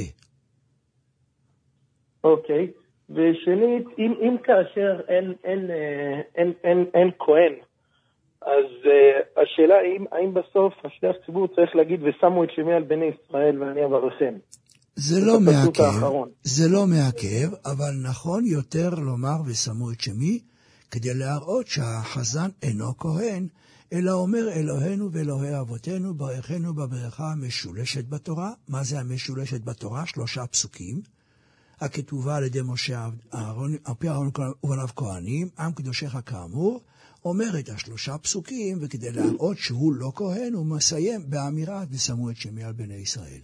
אוקיי. ושנית, אם, אם כאשר אין, אין, אין, אין, אין כהן, אז uh, השאלה האם, האם בסוף השליח ציבור צריך להגיד ושמו את שמי על בני ישראל ואני אברכם. זה לא מעכב, זה לא מעכב, אבל נכון יותר לומר ושמו את שמי, כדי להראות שהחזן אינו כהן, אלא אומר אלוהינו ואלוהי אבותינו, ברכנו בברכה המשולשת בתורה. מה זה המשולשת בתורה? שלושה פסוקים. הכתובה על ידי משה אהרון, על פי אהרון ובניו כהנים, עם קדושך כאמור, אומר את השלושה פסוקים, וכדי להראות שהוא לא כהן, הוא מסיים באמירה, ושמו את שמי על בני ישראל.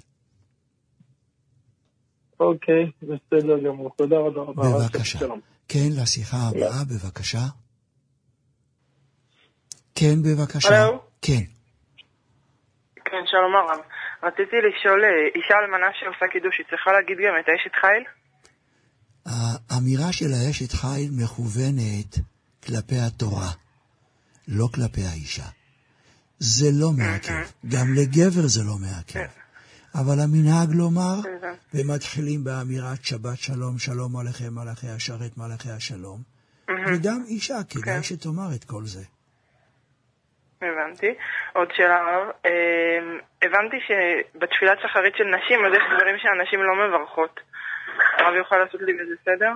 אוקיי, בסדר גמור. תודה רבה. בבקשה. כן, לשיחה הבאה, בבקשה. כן, בבקשה. הלו? כן. כן, שלום הרב. רציתי לשאול, אישה אלמנה שעושה קידוש, היא צריכה להגיד גם את האשת חיל? האמירה של האשת חיל מכוונת כלפי התורה, לא כלפי האישה. זה לא מעכב, גם לגבר זה לא מעכב. אבל המנהג לומר, ומתחילים באמירת שבת שלום, שלום עליכם מלאכי השרת מלאכי השלום, וגם אישה כדאי שתאמר את כל זה. הבנתי. עוד שאלה רב. הבנתי שבתפילת שחרית של נשים, אז יש דברים שהנשים לא מברכות. הרב יוכל לעשות לי בזה סדר?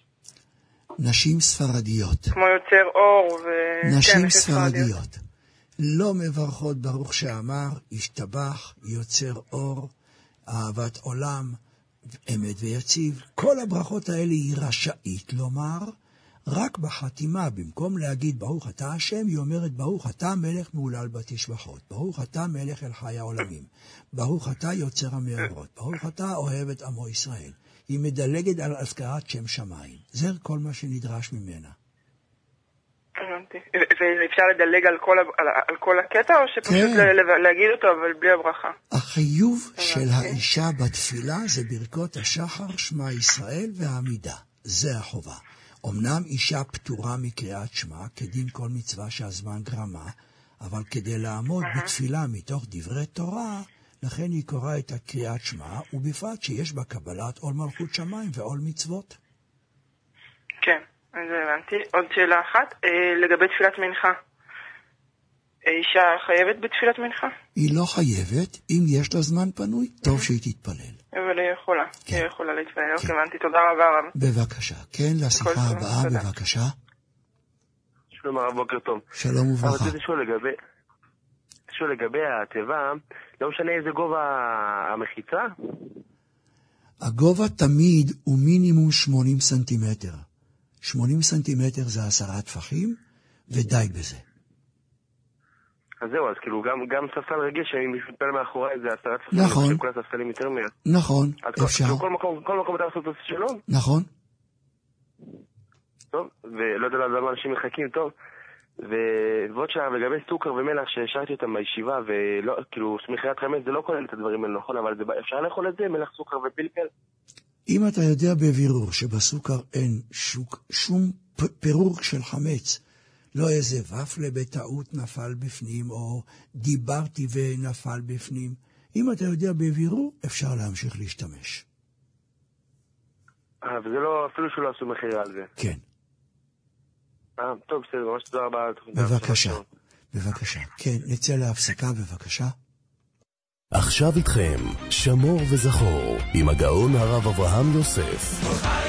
נשים ספרדיות. כמו יוצר אור ו... נשים ספרדיות. לא מברכות ברוך שאמר, ישתבח, יוצר אור, אהבת עולם, אמת ויציב. כל הברכות האלה היא רשאית לומר, רק בחתימה, במקום להגיד ברוך אתה השם, היא אומרת ברוך אתה מלך מעולל בתשבחות, ברוך אתה מלך אל חי העולמים, ברוך אתה יוצר המאורות, ברוך אתה אוהב את עמו ישראל. היא מדלגת על הזכרת שם שמיים. זה כל מה שנדרש ממנה. הבנתי. ואפשר לדלג על כל, על, על כל הקטע, או שפשוט כן. להגיד אותו, אבל בלי הברכה? החיוב של האישה בתפילה זה ברכות השחר, שמע ישראל והעמידה. זה החובה. אמנם אישה פטורה מקריאת שמע, כדין כל מצווה שהזמן גרמה, אבל כדי לעמוד בתפילה מתוך דברי תורה, לכן היא קוראה את הקריאת שמע, ובפרט שיש בה קבלת עול מלכות שמיים ועול מצוות. כן, אז הבנתי. עוד שאלה אחת, לגבי תפילת מנחה. אישה חייבת בתפילת מנחה? היא לא חייבת, אם יש לה זמן פנוי, טוב שהיא תתפלל. אבל היא יכולה, כן. היא יכולה להתפלל. אוקיי, הבנתי, תודה רבה רב. בבקשה, כן, לשיחה הבאה, בבקשה. שלום הרב, בוקר טוב. שלום וברכה. רציתי לשאול לגבי, לשאול לגבי התיבה, לא משנה איזה גובה המחיצה? הגובה תמיד הוא מינימום שמונים סנטימטר. שמונים סנטימטר זה עשרה טפחים, ודי בזה. אז זהו, אז כאילו גם, גם ספסל רגיש, שאני מתפל מאחורי זה עשרה ספסלים, נכון. שכל הספסלים יותר מעט. נכון, אפשר. כל, כל מקום, כל מקום אתה לעשות את שלו? נכון. טוב, ולא יודע למה אנשים מחכים, טוב. ועוד שעה, לגבי סוכר ומלח שהשארתי אותם בישיבה, ולא, כאילו, מכירת חמץ זה לא כולל את הדברים האלה, נכון, אבל זה, אפשר לאכול את זה, מלח, סוכר ופלפל? אם אתה יודע בבירור שבסוכר אין שוק, שום פירור של חמץ, לא איזה ופלה בטעות נפל בפנים, או דיברתי ונפל בפנים. אם אתה יודע בבירור, אפשר להמשיך להשתמש. אה, וזה לא, אפילו שלא עשו מחירה על זה. כן. אה, טוב, בסדר, ממש תודה רבה. בבקשה, בבקשה. כן, נצא להפסקה, בבקשה. עכשיו איתכם, שמור וזכור, עם הגאון הרב אברהם יוסף.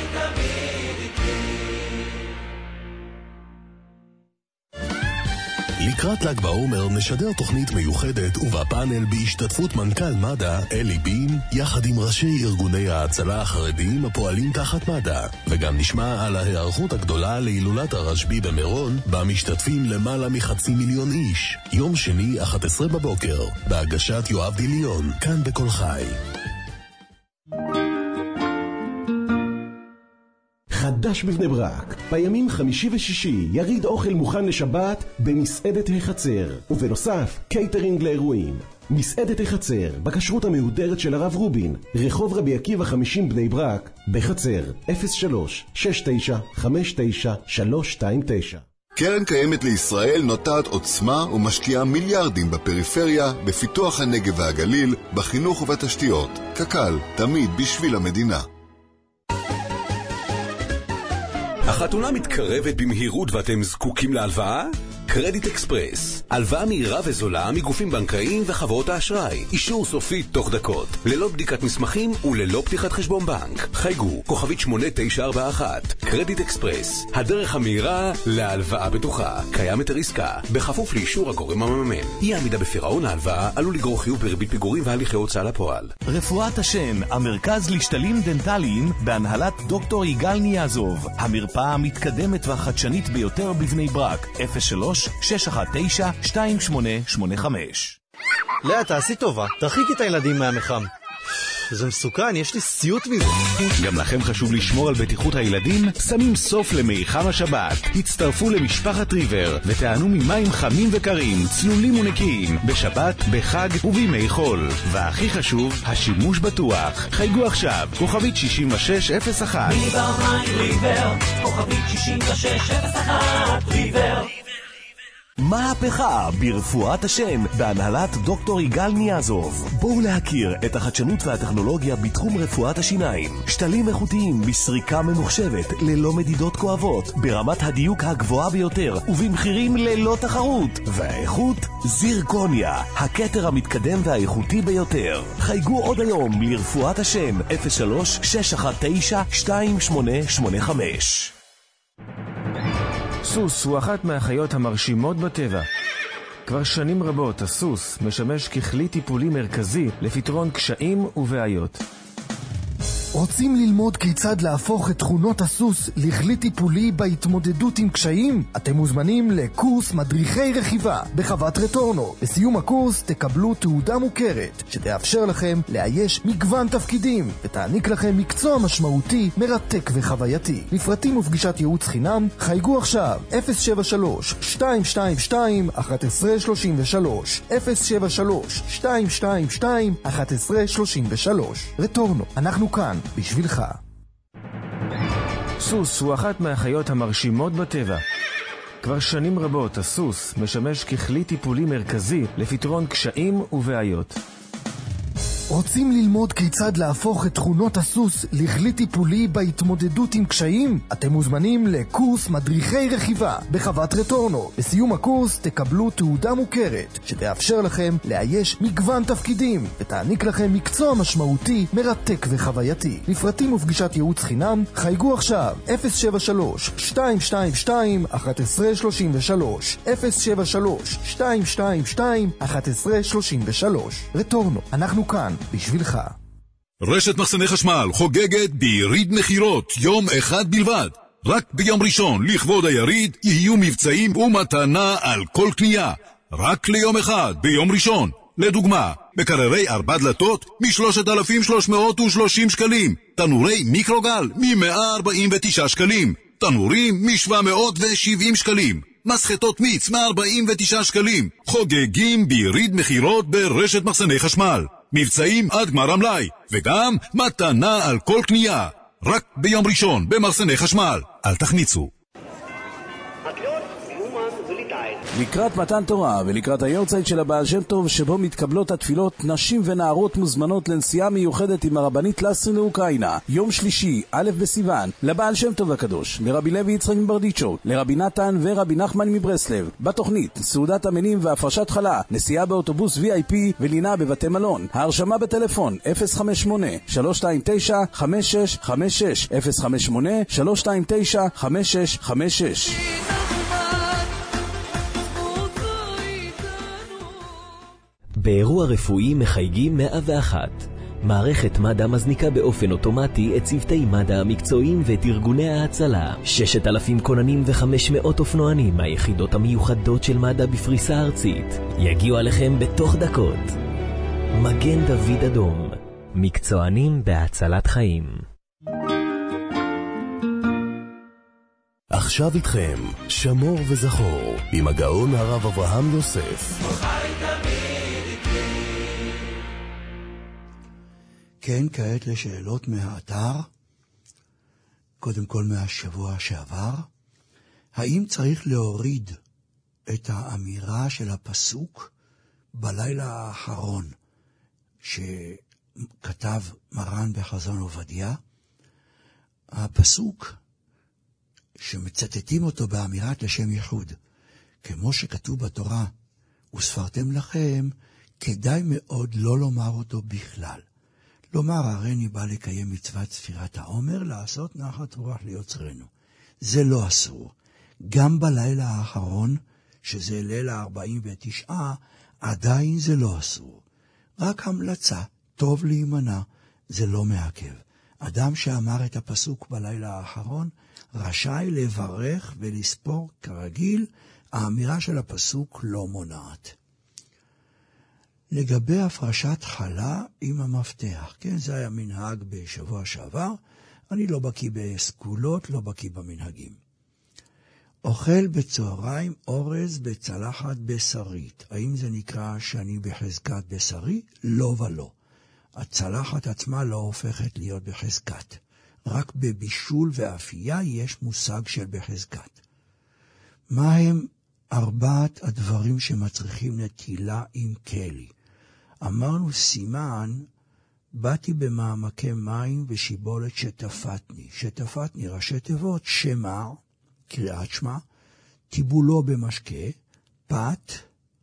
לקראת ל"ג בעומר נשדר תוכנית מיוחדת ובפאנל בהשתתפות מנכ"ל מד"א אלי בין יחד עם ראשי ארגוני ההצלה החרדיים הפועלים תחת מד"א, וגם נשמע על ההיערכות הגדולה להילולת הרשב"י במירון בה משתתפים למעלה מחצי מיליון איש. יום שני אחת עשרה בבוקר בהגשת יואב דיליון, כאן בכל חי. חדש בבני ברק, בימים חמישי ושישי יריד אוכל מוכן לשבת במסעדת החצר, ובנוסף קייטרינג לאירועים. מסעדת החצר, בכשרות המהודרת של הרב רובין, רחוב רבי עקיבא חמישים בני ברק, בחצר אפס שלוש שש תשע חמש תשע שלוש שתיים תשע. קרן קיימת לישראל נוטעת עוצמה ומשקיעה מיליארדים בפריפריה, בפיתוח הנגב והגליל, בחינוך ובתשתיות. קק"ל, תמיד בשביל המדינה. החתונה מתקרבת במהירות ואתם זקוקים להלוואה? קרדיט אקספרס, הלוואה מהירה וזולה מגופים בנקאיים וחברות האשראי. אישור סופי תוך דקות, ללא בדיקת מסמכים וללא פתיחת חשבון בנק. חייגו, כוכבית שמונה תשע ארבע אחת. קרדיט אקספרס, הדרך המהירה להלוואה בטוחה. קיים היתר עסקה, בכפוף לאישור הגורם המממן. אי עמידה בפירעון ההלוואה עלול לגרור חיוב בריבית פיגורים והליכי הוצאה לפועל. רפואת השן, המרכז לשתלים דנטליים בהנהלת דוקטור יגאל ניאזוב. המרפאה המתקדמת והחדשנית ביותר בבני ברק. אפס שלוש שש אחת תשע שתיים שמונה שמונה חמש. לאה, תעשי טובה, תרחיקי את הילדים מהמחם. זה מסוכן, יש לי סיוט מזה. גם לכם חשוב לשמור על בטיחות הילדים? שמים סוף למיחם השבת. הצטרפו למשפחת ריבר ותענו ממים חמים וקרים, צלולים ונקיים, בשבת, בחג ובימי חול. והכי חשוב, השימוש בטוח. חייגו עכשיו, כוכבית שישים ושש אפס אחת. ריבר מים ריבר, כוכבית שישים ושש אפס אחת, ריבר. מהפכה ברפואת השן בהנהלת דוקטור יגאל ניאזוב. בואו להכיר את החדשנות והטכנולוגיה בתחום רפואת השיניים. שתלים איכותיים בסריקה ממוחשבת ללא מדידות כואבות, ברמת הדיוק הגבוהה ביותר ובמחירים ללא תחרות. והאיכות זירקוניה, הכתר המתקדם והאיכותי ביותר. חייגו עוד היום לרפואת השן אפס שלוש שש אחת תשע שתיים שמונה שמונה חמש. סוס הוא אחת מהחיות המרשימות בטבע. כבר שנים רבות הסוס משמש ככלי טיפולי מרכזי לפתרון קשיים ובעיות. רוצים ללמוד כיצד להפוך את תכונות הסוס לכלי טיפולי בהתמודדות עם קשיים? אתם מוזמנים לקורס מדריכי רכיבה בחוות רטורנו. בסיום הקורס תקבלו תעודה מוכרת שתאפשר לכם לאייש מגוון תפקידים ותעניק לכם מקצוע משמעותי, מרתק וחווייתי. לפרטים ופגישת ייעוץ חינם חייגו עכשיו אפס שבע שלוש שתיים שתיים שתיים אחת עשרה שלושים ושלוש אפס שבע שלוש שתיים שתיים שתיים אחת עשרה שלושים ושלוש. רטורנו, אנחנו כאן בשבילך. סוס הוא אחת מהחיות המרשימות בטבע. כבר שנים רבות הסוס משמש ככלי טיפולי מרכזי לפתרון קשיים ובעיות. רוצים ללמוד כיצד להפוך את תכונות הסוס לכלי טיפולי בהתמודדות עם קשיים? אתם מוזמנים לקורס מדריכי רכיבה בחוות רטורנו. בסיום הקורס תקבלו תעודה מוכרת שתאפשר לכם לאייש מגוון תפקידים ותעניק לכם מקצוע משמעותי, מרתק וחווייתי. לפרטים ופגישת ייעוץ חינם חייגו עכשיו אפס שבע שלוש שתיים שתיים שתיים אחת עשרה שלושים ושלוש אפס שבע שלוש שתיים שתיים שתיים אחת עשרה שלושים ושלוש. רטורנו, אנחנו כאן בשבילך. רשת מחסני חשמל חוגגת ביריד מחירות יום אחד בלבד. רק ביום ראשון לכבוד היריד יהיו מבצעים ומתנה על כל קנייה. רק ליום אחד, ביום ראשון. לדוגמה, מקררי ארבע דלתות מ-שלושת אלפים שלוש מאות ושלושים שקלים. תנורי מיקרוגל מ-מאה ארבעים ותשעה שקלים. תנורים מ-שבע מאות ושבעים שקלים. מסחטות מיץ מ-ארבעים ותשעה שקלים. חוגגים ביריד מחירות ברשת מחסני חשמל. מבצעים עד גמר המלאי, וגם מתנה על כל קנייה. רק ביום ראשון במחסני חשמל. אל תחמיצו. לקראת מתן תורה ולקראת היורצייט של הבעל שם טוב שבו מתקבלות התפילות, נשים ונערות מוזמנות לנסיעה מיוחדת עם הרבנית לסרי לאוקראינה. יום שלישי, א' בסיוון, לבעל שם טוב הקדוש, לרבי לוי יצחק מברדיצ'ו, לרבי נתן ורבי נחמן מברסלב. בתוכנית סעודת המנים והפרשת חלה, נסיעה באוטובוס וי איי פי ולינה בבתי מלון. ההרשמה בטלפון אפס חמש שמונה שלוש שתיים תשע חמש שש חמש שש אפס חמש שמונה שלוש שתיים תשע חמש שש חמש שש. באירוע רפואי מחייגים מאה ואחת. מערכת מד"א מזניקה באופן אוטומטי את צוותי מד"א המקצועיים ואת ארגוני ההצלה. ששת אלפים כוננים וחמש מאות אופנוענים מהיחידות המיוחדות של מד"א בפריסה ארצית יגיעו עליכם בתוך דקות. מגן דוד אדום, מקצוענים בהצלת חיים. עכשיו איתכם, שמור וזכור, עם הגאון הרב אברהם יוסף. כן, כעת לשאלות מהאתר, קודם כל מהשבוע שעבר. האם צריך להוריד את האמירה של הפסוק בלילה האחרון שכתב מרן בחזון עובדיה? הפסוק שמצטטים אותו באמירת לשם ייחוד, כמו שכתוב בתורה, וספרתם לכם, כדאי מאוד לא לומר אותו בכלל. לומר, הריני בא לקיים מצוות ספירת העומר, לעשות נחת רוח ליוצרנו. זה לא אסור. גם בלילה האחרון, שזה ליל ה-ארבעים ותשע, עדיין זה לא אסור. רק המלצה, טוב להימנע, זה לא מעכב. אדם שאמר את הפסוק בלילה האחרון, רשאי לברך ולספור כרגיל, האמירה של הפסוק לא מונעת. לגבי הפרשת חלה עם המפתח, כן, זה היה מנהג בשבוע שעבר, אני לא בקיא בסגולות, לא בקיא במנהגים. אוכל בצהריים אורז בצלחת בשרית, האם זה נקרא שאני בחזקת בשרי? לא ולא. הצלחת עצמה לא הופכת להיות בחזקת. רק בבישול ואפייה יש מושג של בחזקת. מה הם ארבעת הדברים שמצריכים נטילה עם כלי? אמרנו סימן, באתי במעמקי מים ושיבולת שטפתני. שטפתני ראשי תיבות, שמע, קריאת שמע, טיבולו במשקה, פת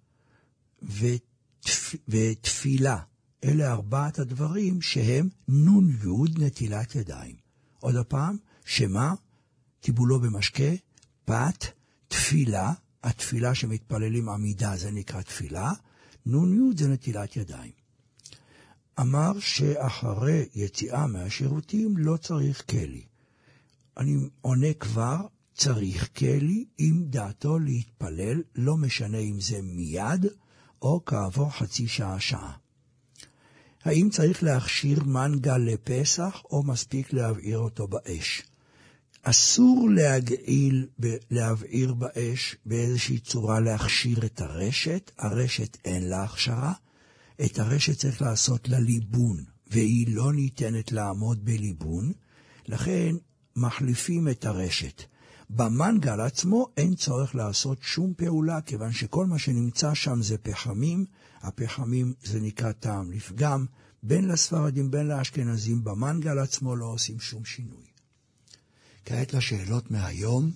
ותפ... ותפילה. אלה ארבעת הדברים שהם נון יוד נטילת ידיים. עוד הפעם, שמע, טיבולו במשקה, פת, תפילה, התפילה שמתפללים עמידה זה נקרא תפילה, נון יוד זה נטילת ידיים. אמר שאחרי יציאה מהשירותים לא צריך כלי. אני עונה כבר, צריך כלי עם דעתו להתפלל, לא משנה אם זה מיד או כעבור חצי שעה שעה. האם צריך להכשיר מנגל לפסח או מספיק להבעיר אותו באש? אסור להגעיל, להבעיר באש באיזושהי צורה להכשיר את הרשת, הרשת אין לה הכשרה, את הרשת צריך לעשות לה ליבון, והיא לא ניתנת לעמוד בליבון, לכן מחליפים את הרשת. במנגל עצמו אין צורך לעשות שום פעולה, כיוון שכל מה שנמצא שם זה פחמים, הפחמים זה נקרא טעם לפגם, בין לספרדים בין לאשכנזים, במנגל עצמו לא עושים שום שינוי. כעת לשאלות מהיום.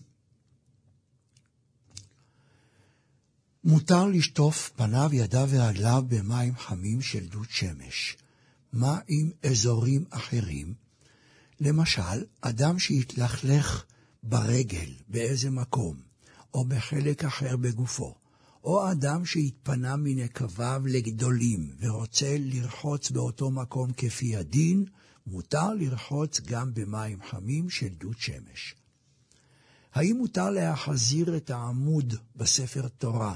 מותר לשטוף פניו, ידיו ורגליו במים חמים של דוד שמש. מה עם אזורים אחרים? למשל, אדם שהתלכלך ברגל באיזה מקום, או בחלק אחר בגופו, או אדם שהתפנה מנקביו לגדולים ורוצה לרחוץ באותו מקום כפי הדין, מותר לרחוץ גם במים חמים של דוד שמש. האם מותר להחזיר את העמוד בספר תורה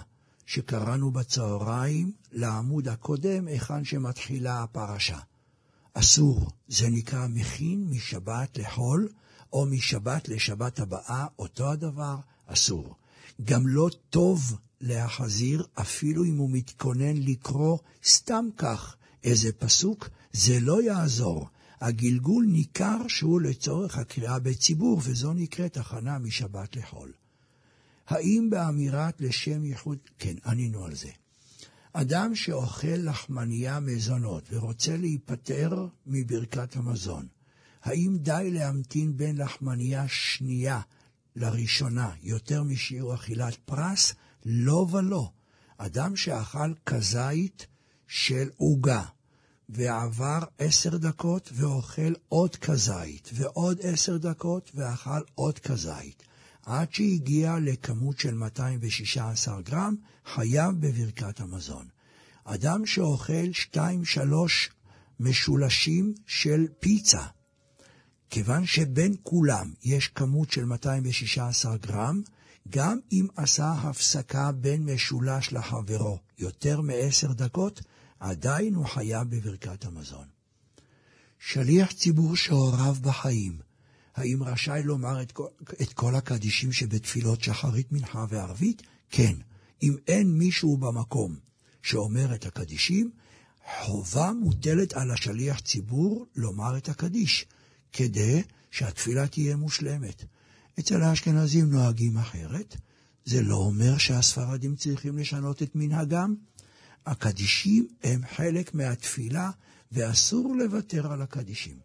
שקראנו בצהריים לעמוד הקודם, היכן שמתחילה הפרשה. אסור, זה נקרא מכין משבת לחול, או משבת לשבת הבאה, אותו הדבר, אסור. גם לא טוב להחזיר, אפילו אם הוא מתכונן לקרוא סתם כך איזה פסוק, זה לא יעזור. הגלגול ניכר שהוא לצורך הקריאה בציבור, וזו נקראת הכנה משבת לחול. האם באמירת לשם ייחוד, כן, ענינו על זה. אדם שאוכל לחמניה מזונות ורוצה להיפטר מברכת המזון, האם די להמתין בין לחמניה שנייה לראשונה יותר משיעור אכילת פרס? לא ולא. אדם שאכל כזית של עוגה ועבר עשר דקות ואוכל עוד כזית ועוד עשר דקות ואכל עוד כזית עד שהגיע לכמות של מאתיים ושישה עשר גרם, חייב בברכת המזון. אדם שאוכל שתיים שלוש משולשים של פיצה, כיוון שבין כולם יש כמות של מאתיים ושישה עשר גרם, גם אם עשה הפסקה בין משולש לחברו יותר מעשר דקות, עדיין הוא חייב בברכת המזון. שליח ציבור שהוריו בחיים, האם רשאי לומר את כל, את כל הקדישים שבתפילות שחרית, מנחה וערבית? כן. אם אין מישהו במקום שאומר את הקדישים, חובה מוטלת על השליח ציבור לומר את הקדיש, כדי שהתפילה תהיה מושלמת. אצל האשכנזים נוהגים אחרת, זה לא אומר שהספרדים צריכים לשנות את מנהגם. הקדישים הם חלק מהתפילה, ואסור לוותר על הקדישים.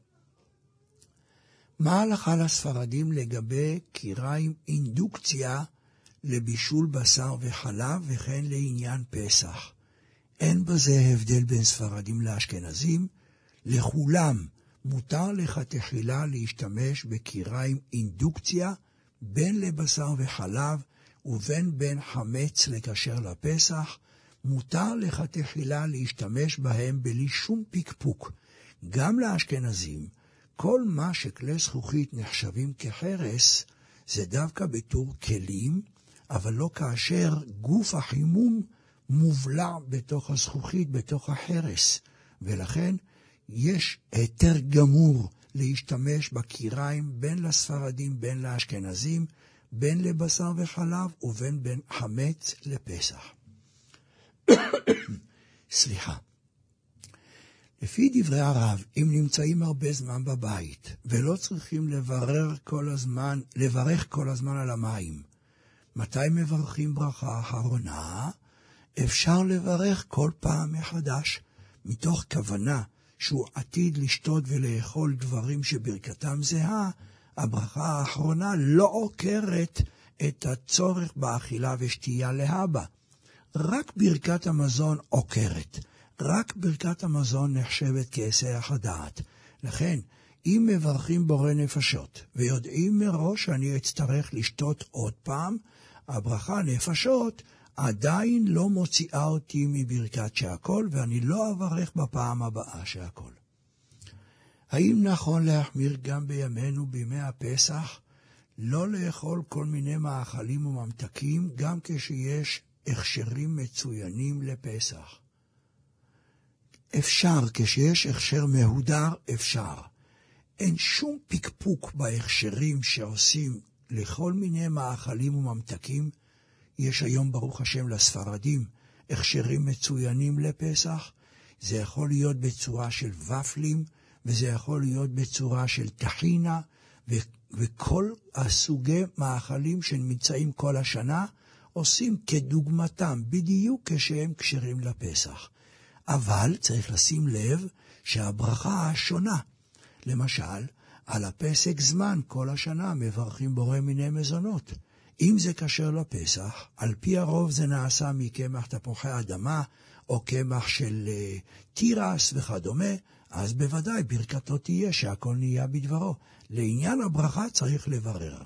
מה ההלכה לספרדים לגבי קיריים אינדוקציה לבישול בשר וחלב וכן לעניין פסח? אין בזה הבדל בין ספרדים לאשכנזים. לכולם מותר לכתחילה להשתמש בקיריים אינדוקציה בין לבשר וחלב ובין בין חמץ לקשר לפסח. מותר לכתחילה להשתמש בהם בלי שום פיקפוק. גם לאשכנזים, כל מה שכלי זכוכית נחשבים כחרס, זה דווקא בתור כלים, אבל לא כאשר גוף החימום מובלע בתוך הזכוכית, בתוך החרס. ולכן יש היתר גמור להשתמש בקיריים בין לספרדים, בין לאשכנזים, בין לבשר וחלב ובין בין חמץ לפסח. סליחה. לפי דברי הרב, אם נמצאים הרבה זמן בבית ולא צריכים לברר כל הזמן, לברך כל הזמן על המים, מתי מברכים ברכה אחרונה? אפשר לברך כל פעם מחדש, מתוך כוונה שהוא עתיד לשתות ולאכול דברים שברכתם זהה. הברכה האחרונה לא עוקרת את הצורך באכילה ושתייה להבא. רק ברכת המזון עוקרת. רק ברכת המזון נחשבת כהיסח הדעת. לכן, אם מברכים בורא נפשות ויודעים מראש שאני אצטרך לשתות עוד פעם, הברכה נפשות עדיין לא מוציאה אותי מברכת שהכל, ואני לא אברך בפעם הבאה שהכל. האם נכון להחמיר גם בימינו בימי הפסח, לא לאכול כל מיני מאכלים וממתקים, גם כשיש הכשרים מצוינים לפסח? אפשר, כשיש הכשר מהודר, אפשר. אין שום פקפוק בהכשרים שעושים לכל מיני מאכלים וממתקים. יש היום, ברוך השם, לספרדים הכשרים מצוינים לפסח. זה יכול להיות בצורה של ופלים, וזה יכול להיות בצורה של טחינה, ו- וכל הסוגי מאכלים שנמצאים כל השנה, עושים כדוגמתם, בדיוק כשהם כשרים לפסח. אבל צריך לשים לב שהברכה השונה. למשל, על הפסק זמן כל השנה מברכים בורא מיני מזונות. אם זה כשר לפסח, על פי הרוב זה נעשה מקמח תפוחי אדמה, או קמח של uh, תירס וכדומה, אז בוודאי ברכתו תהיה שהכל נהיה בדברו. לעניין הברכה צריך לברר.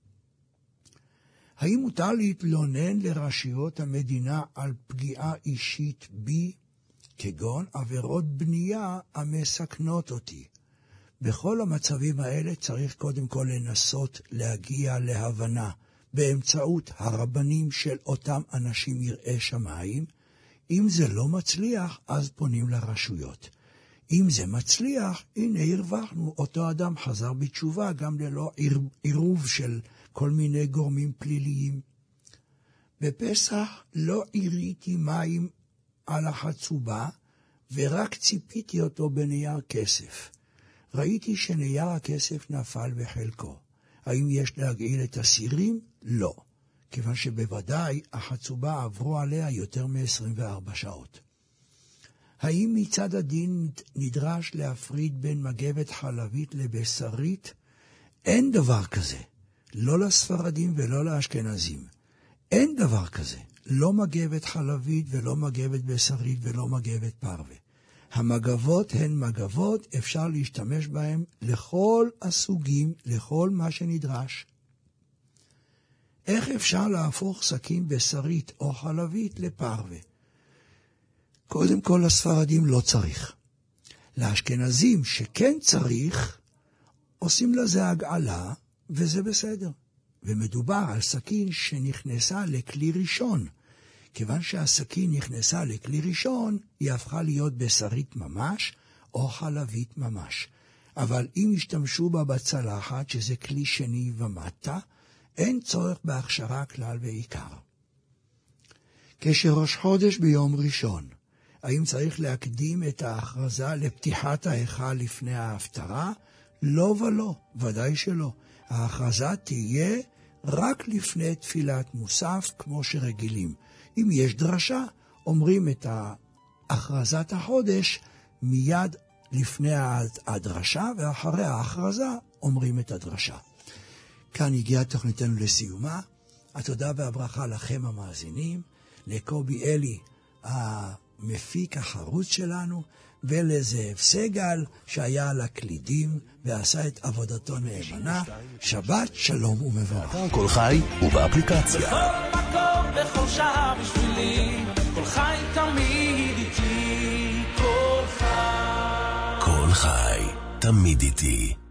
האם מותר להתלונן לרשויות המדינה על פגיעה אישית בי, כגון עבירות בנייה המסכנות אותי? בכל המצבים האלה צריך קודם כל לנסות להגיע להבנה באמצעות הרבנים של אותם אנשים יראי שמיים. אם זה לא מצליח, אז פונים לרשויות. אם זה מצליח, הנה הרווחנו, אותו אדם חזר בתשובה גם ללא עירוב של כל מיני גורמים פליליים. בפסח לא עיריתי מים על החצובה, ורק ציפיתי אותו בנייר כסף. ראיתי שנייר הכסף נפל בחלקו. האם יש להגעיל את הסירים? לא. כיוון שבוודאי החצובה עברו עליה יותר מ-עשרים וארבע שעות. האם מצד הדין נדרש להפריד בין מגבת חלבית לבשרית? אין דבר כזה. לא לספרדים ולא לאשכנזים. אין דבר כזה. לא מגבת חלבית ולא מגבת בשרית ולא מגבת פרווה. המגבות הן מגבות, אפשר להשתמש בהן לכל הסוגים, לכל מה שנדרש. איך אפשר להפוך סכין בשרית או חלבית לפרווה? קודם כל לספרדים לא צריך. לאשכנזים שכן צריך, עושים לזה הגעלה, וזה בסדר. ומדובר על סכין שנכנסה לכלי ראשון. כיוון שהסכין נכנסה לכלי ראשון, היא הפכה להיות בשרית ממש או חלבית ממש. אבל אם השתמשו בה בצלחת, שזה כלי שני ומטה, אין צורך בהכשרה כלל ועיקר. כשראש חודש ביום ראשון, האם צריך להקדים את ההכרזה לפתיחת ההיכל לפני ההפטרה? לא ולא, ודאי שלא. ההכרזה תהיה רק לפני תפילת מוסף, כמו שרגילים. אם יש דרשה, אומרים את הכרזת החודש מיד לפני הדרשה, ואחרי ההכרזה אומרים את הדרשה. כאן הגיעה תוכניתנו לסיומה. התודה והברכה לכם המאזינים, לקובי אלי המפיק החרוץ שלנו, ולזאב סגל שהיה על הקלידים ועשה את עבודתו נאמנה. שבת שלום ומבורך. כל חי ובאפליקציה. בכל מקום בכל שעה בשבילי, כל חי תמיד איתי, כל חי. כל חי תמיד איתי.